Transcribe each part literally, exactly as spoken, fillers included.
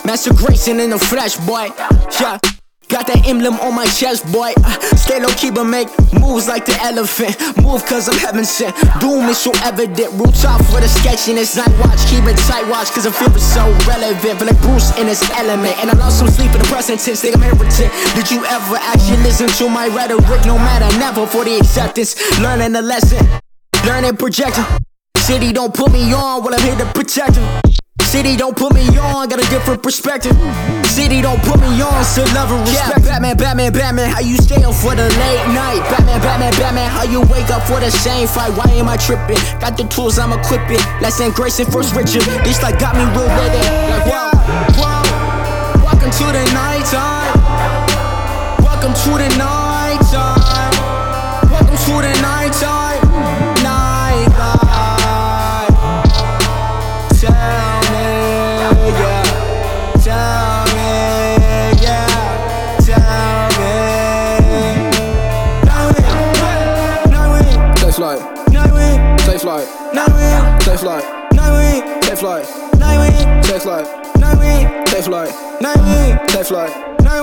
Master Grayson in the flesh, boy. Yeah. Got that emblem on my chest, boy. uh, Stay low, keep and make moves like the elephant. Move cause I'm heaven sent. Doom is so evident. Roots off for the sketchiness. Night watch, keep it tight watch cause I feel it's so relevant. But like Bruce in his element. And I lost some sleep in the present tense. Think I'm heritage. Did you ever actually listen to my rhetoric? No matter, never for the acceptance. Learning the lesson, learning projecting. City don't put me on while I'm here to protect him. City don't put me on, got a different perspective. City don't put me on, still love and respect. Yeah, Batman, Batman, Batman, how you stay up for the late night? Batman, Batman, Batman, how you wake up for the same fight? Why am I tripping? Got the tools, I'm equipping. Less than Grayson, first Richard. This like got me real with it. Like whoa, whoa. Welcome to the night time. Welcome to the night time. Welcome to the night time. Night life. Tell Safe flight, safe flight, safe flight, safe flight, safe flight, safe flight.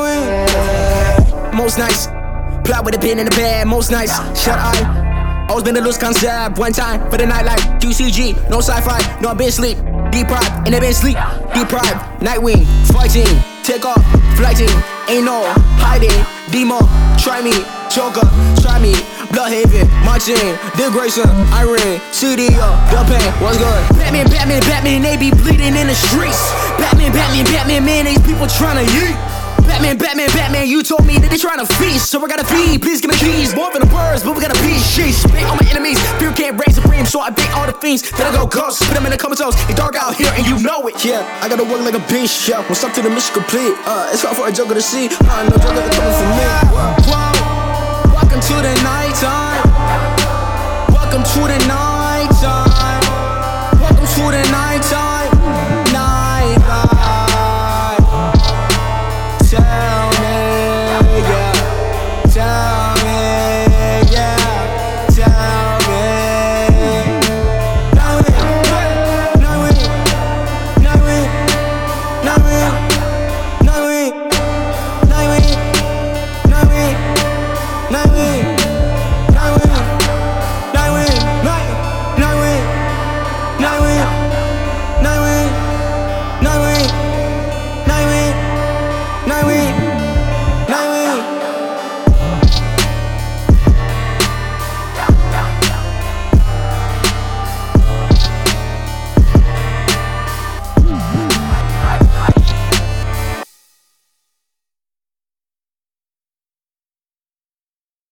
Most nights, plot with a pin in the bed. Most nights, shut eye. Always been a loose concept. One time for the nightlife. Q C G, no sci-fi, no I've been sleep. Deprived, and they been sleep. Deprived, Nightwing, fighting, take off, flighting. Ain't no hiding, demo, try me, Joker, try me. Bloodhaven, marching, Dick Grayson, Irene, C D O, the pain, what's good? Batman, Batman, Batman, they be bleeding in the streets. Batman, Batman, Batman, man, these people tryna yeet. Batman, Batman, Batman, you told me that they tryna feast, so I gotta feed. Please give me keys, more than the birds, but we gotta be sheesh. Spit on my enemies, fear can't reign supreme, so I bait all the fiends. Then I go ghost, put them in the comatose. It's dark out here and you know it. Yeah, I gotta work like a beast, yeah. What's up to the mission complete? Uh, it's hard for a joker to see. Uh, no joker coming from me. Whoa, whoa. Welcome to the night time. Welcome to the night time. Welcome to the night time.